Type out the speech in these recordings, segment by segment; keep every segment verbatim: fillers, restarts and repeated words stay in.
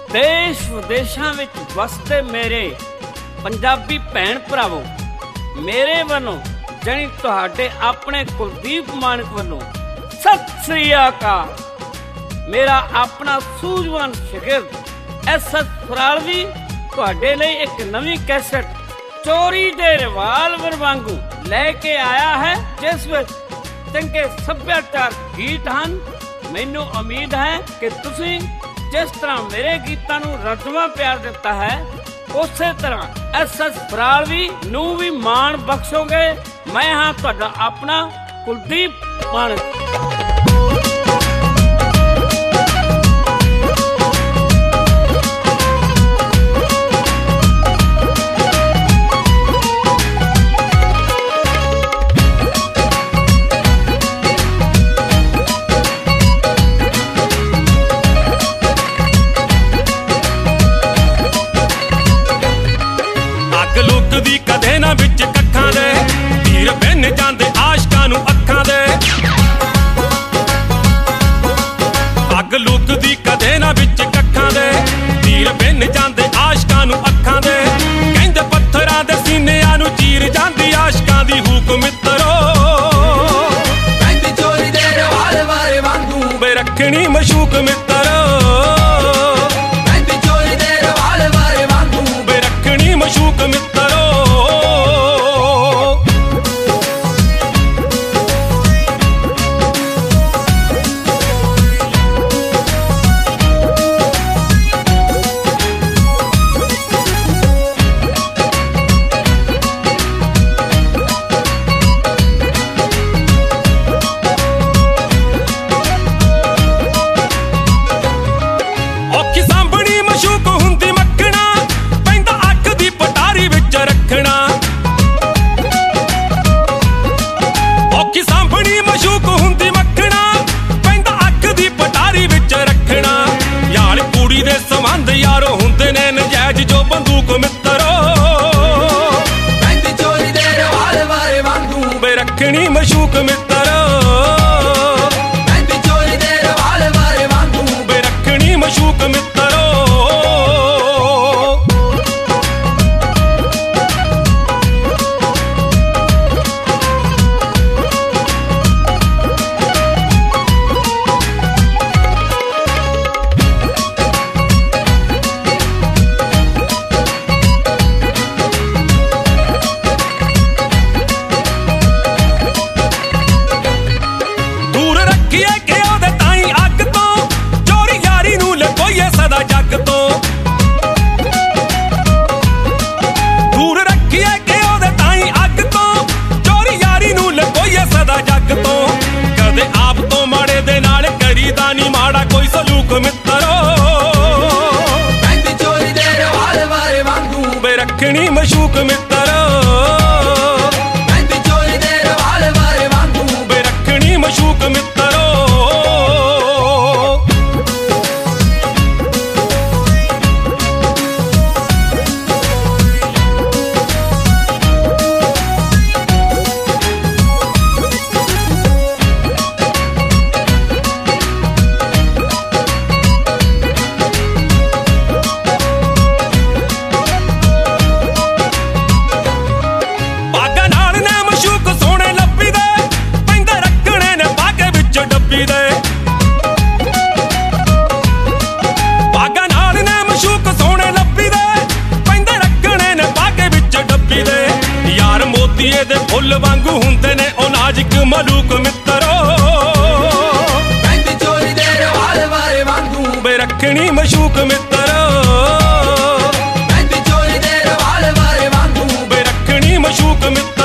देश विदेशों में वसते मेरे पंजाबी भैन भरावों, मेरे वालों जनी तुहाडे अपने कुलदीप मानक वालों सत श्री अकाल। मेरा अपना सूझवान शिगिर्द एस एस फरालवी तुहाडे लई एक नवी कैसेट चोरी दे रिवाल्वर वांगू लैके आया है, जिस विच चंगे सभ्याचार गीत हन। मैनू उम्मीद है कि तुसीं जिस तरह मेरे गीतां नूं रजवा प्यार दिता है, उस तरह एस एस फरालवी नूं भी मान बख्शोगे। मैं हाँ तुहाडा अपना कुलदीप मानक। लुकदी कदे ना विच कखां दे, तीर बिन जांदे आशकां नूं अखां दे। अग लुकदी कदे ना विच कखां दे, तीर बिन जांदे आशकां नूं अखां दे। कहंदे पत्थरां दे सीनिਆਂ नूं चीर जांदी आशकां दी हुक मित्रो। कहंदी चोरी दे रिवाल्वर वांगू बे रखणी मशूक मित्रो। कहंदी चोरी दे रिवाल्वर वांगू बे रखणी मशूक मित्रो। यारो हुंदे ने नजायज जो बंदूक मित्रो। कहंदी चोरी दे रिवाल्वर वांगू बे रखणी मशूक मित्रो। कहंदी चोरी दे रिवाल्वर वांगू बे रखणी मशूक मित्रो। रखणी मशूक मित्रो। कहंदी चोरी दे रिवाल्वर वांगू बे रखणी मशूक मित्रो। दे फुल वांगू हुंदे ने ओ नाजुक मलूक मित्रो। कहंदी चोरी दे रिवाल्वर वांगू बे रखणी मशूक मित्रो। कहंदी चोरी दे रिवाल्वर वांगू बे रखणी मशूक मित्रो।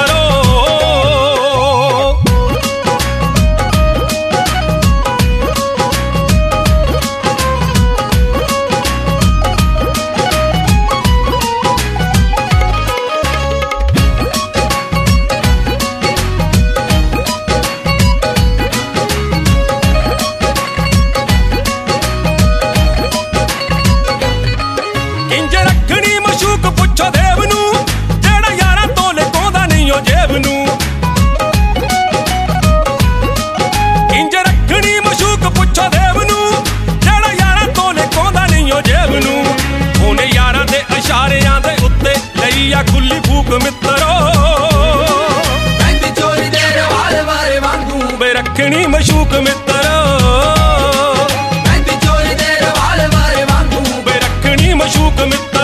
ਰੱਖਣੀ ਮਸ਼ੂਕ ਮਿੱਤਰੋ, ਮਹਿੰਦੀ ਚੋਲੀ ਦੇ ਰਵਾਲ ਮਾਰੇ ਵਾਂਗੂ ਵੇ ਰੱਖਣੀ ਮਸ਼ੂਕ ਮਿੱਤਰੋ।